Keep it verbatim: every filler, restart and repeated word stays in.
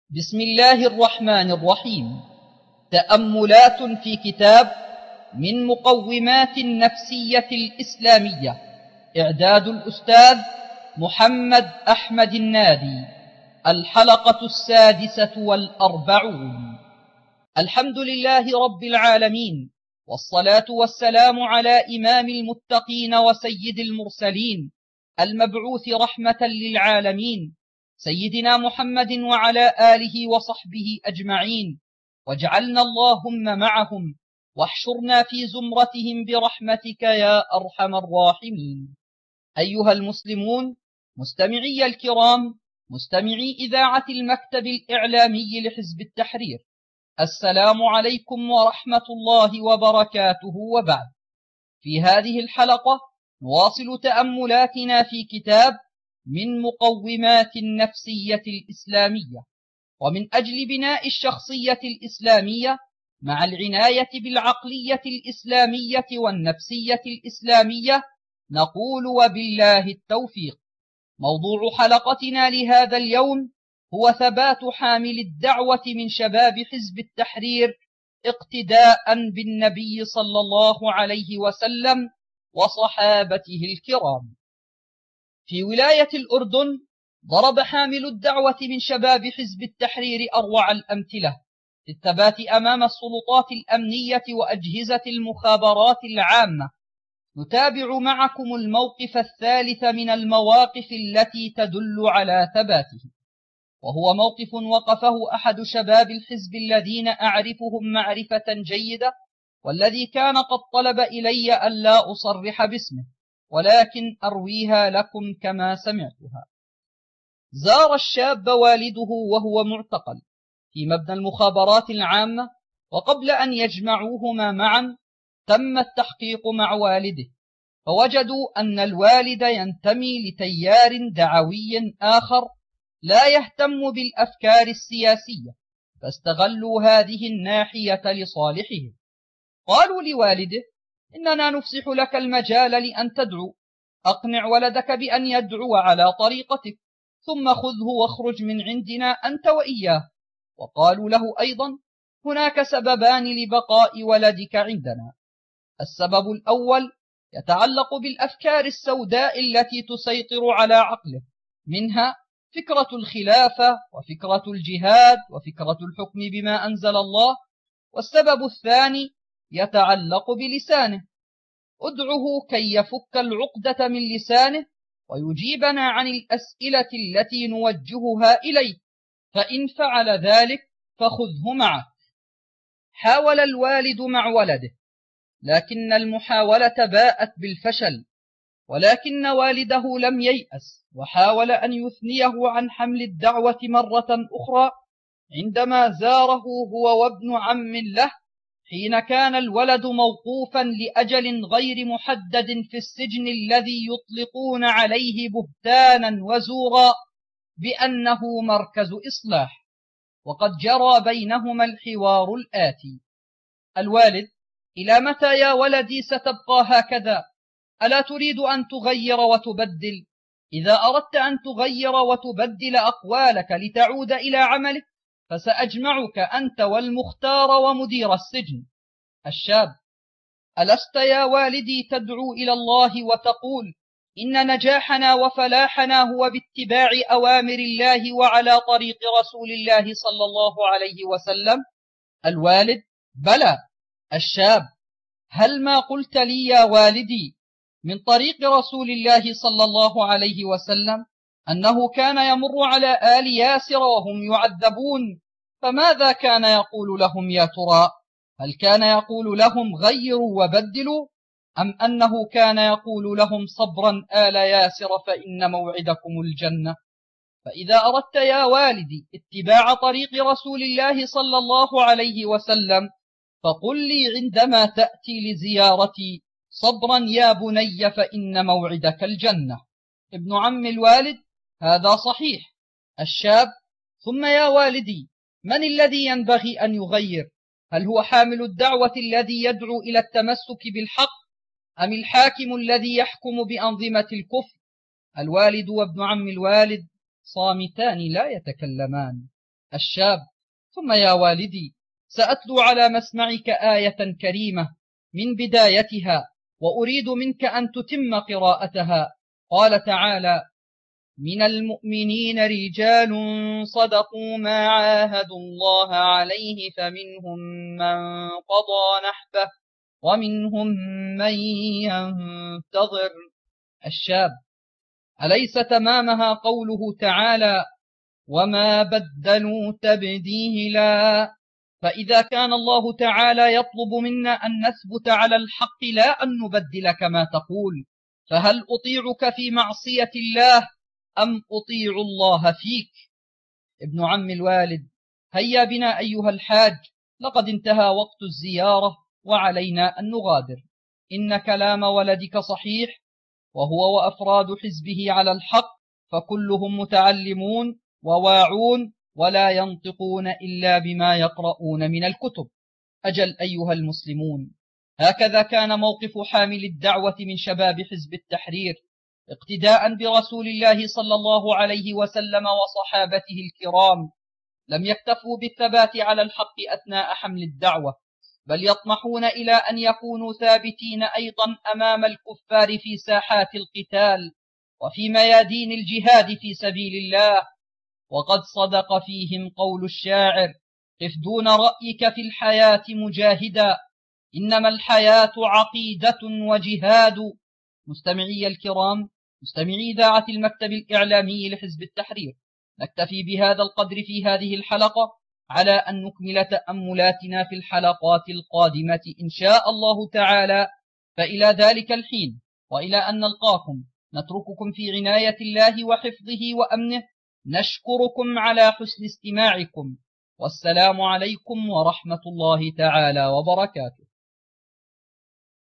بسم الله الرحمن الرحيم. تأملات في كتاب من مقومات النفسية الإسلامية، إعداد الأستاذ محمد أحمد النادي. الحلقة السادسة والأربعون. الحمد لله رب العالمين، والصلاة والسلام على إمام المتقين وسيد المرسلين، المبعوث رحمة للعالمين، سيدنا محمد وعلى آله وصحبه أجمعين، واجعلنا اللهم معهم واحشرنا في زمرتهم برحمتك يا أرحم الراحمين. أيها المسلمون، مستمعي الكرام، مستمعي إذاعة المكتب الإعلامي لحزب التحرير، السلام عليكم ورحمة الله وبركاته. وبعد، في هذه الحلقة نواصل تأملاتنا في كتاب من مقومات النفسية الإسلامية، ومن أجل بناء الشخصية الإسلامية مع العناية بالعقلية الإسلامية والنفسية الإسلامية، نقول وبالله التوفيق. موضوع حلقتنا لهذا اليوم هو ثبات حامل الدعوة من شباب حزب التحرير اقتداء بالنبي صلى الله عليه وسلم وصحابته الكرام. في ولاية الأردن ضرب حامل الدعوة من شباب حزب التحرير أروع الأمثلة في الثبات أمام السلطات الأمنية وأجهزة المخابرات العامة. نتابع معكم الموقف الثالث من المواقف التي تدل على ثباته، وهو موقف وقفه أحد شباب الحزب الذين أعرفهم معرفة جيدة، والذي كان قد طلب إلي ألا أصرح باسمه، ولكن أرويها لكم كما سمعتها. زار الشاب والده وهو معتقل في مبنى المخابرات العامة، وقبل أن يجمعوهما معا تم التحقيق مع والده، فوجدوا أن الوالد ينتمي لتيار دعوي آخر لا يهتم بالأفكار السياسية، فاستغلوا هذه الناحية لصالحهم. قالوا لوالده: إننا نفسح لك المجال لأن تدعو، أقنع ولدك بأن يدعو على طريقتك، ثم خذه واخرج من عندنا أنت وإياه. وقالوا له أيضا: هناك سببان لبقاء ولدك عندنا. السبب الأول يتعلق بالأفكار السوداء التي تسيطر على عقله، منها فكرة الخلافة وفكرة الجهاد وفكرة الحكم بما أنزل الله. والسبب الثاني يتعلق بلسانه، ادعه كي يفك العقدة من لسانه ويجيبنا عن الأسئلة التي نوجهها إليه، فإن فعل ذلك فخذه معك. حاول الوالد مع ولده، لكن المحاولة باءت بالفشل، ولكن والده لم ييأس، وحاول أن يثنيه عن حمل الدعوة مرة أخرى عندما زاره هو وابن عم له، حين كان الولد موقوفا لأجل غير محدد في السجن الذي يطلقون عليه بهتانا وزورا بأنه مركز إصلاح. وقد جرى بينهما الحوار الآتي: الوالد: إلى متى يا ولدي ستبقى هكذا؟ ألا تريد أن تغير وتبدل؟ إذا أردت أن تغير وتبدل أقوالك لتعود إلى عملك فسأجمعك أنت والمختار ومدير السجن. الشاب: ألست يا والدي تدعو إلى الله وتقول إن نجاحنا وفلاحنا هو باتباع أوامر الله وعلى طريق رسول الله صلى الله عليه وسلم؟ الوالد: بلى. الشاب: هل ما قلت لي يا والدي من طريق رسول الله صلى الله عليه وسلم أنه كان يمر على آل ياسر وهم يعذبون، فماذا كان يقول لهم يا ترى؟ هل كان يقول لهم غيروا وبدلوا، أم أنه كان يقول لهم صبرا آل ياسر فإن موعدكم الجنة؟ فإذا أردت يا والدي اتباع طريق رسول الله صلى الله عليه وسلم فقل لي عندما تأتي لزيارتي: صبرا يا بني فإن موعدك الجنة. ابن عم الوالد: هذا صحيح. الشاب: ثم يا والدي، من الذي ينبغي أن يغير؟ هل هو حامل الدعوة الذي يدعو إلى التمسك بالحق، أم الحاكم الذي يحكم بأنظمة الكفر؟ الوالد وابن عم الوالد صامتان لا يتكلمان. الشاب: ثم يا والدي سأتلو على مسمعك آية كريمة من بدايتها وأريد منك أن تتم قراءتها. قال تعالى: من المؤمنين رجال صدقوا ما عاهدوا الله عليه فمنهم من قضى نحبه ومنهم من ينتظر. الشاب: أليس تمامها قوله تعالى: وما بدلوا تبديلا؟ فإذا كان الله تعالى يطلب منا أن نثبت على الحق لا أن نبدل كما تقول، فهل أطيعك في معصية الله أم أطيع الله فيك؟ ابن عم الوالد: هيا بنا أيها الحاج، لقد انتهى وقت الزيارة وعلينا أن نغادر. إن كلام ولدك صحيح، وهو وأفراد حزبه على الحق، فكلهم متعلمون وواعون ولا ينطقون إلا بما يقرؤون من الكتب. أجل أيها المسلمون، هكذا كان موقف حامل الدعوة من شباب حزب التحرير اقتداء برسول الله صلى الله عليه وسلم وصحابته الكرام. لم يكتفوا بالثبات على الحق أثناء حمل الدعوة، بل يطمحون إلى أن يكونوا ثابتين أيضا أمام الكفار في ساحات القتال وفي ميادين الجهاد في سبيل الله. وقد صدق فيهم قول الشاعر: قف دون رأيك في الحياة مجاهدا، إنما الحياة عقيدة وجهاد. مستمعي الكرام، مستمعي إذاعة المكتب الإعلامي لحزب التحرير، نكتفي بهذا القدر في هذه الحلقة، على أن نكمل تأملاتنا في الحلقات القادمة إن شاء الله تعالى. فإلى ذلك الحين وإلى أن نلقاكم نترككم في عناية الله وحفظه وأمنه. نشكركم على حسن استماعكم، والسلام عليكم ورحمة الله تعالى وبركاته.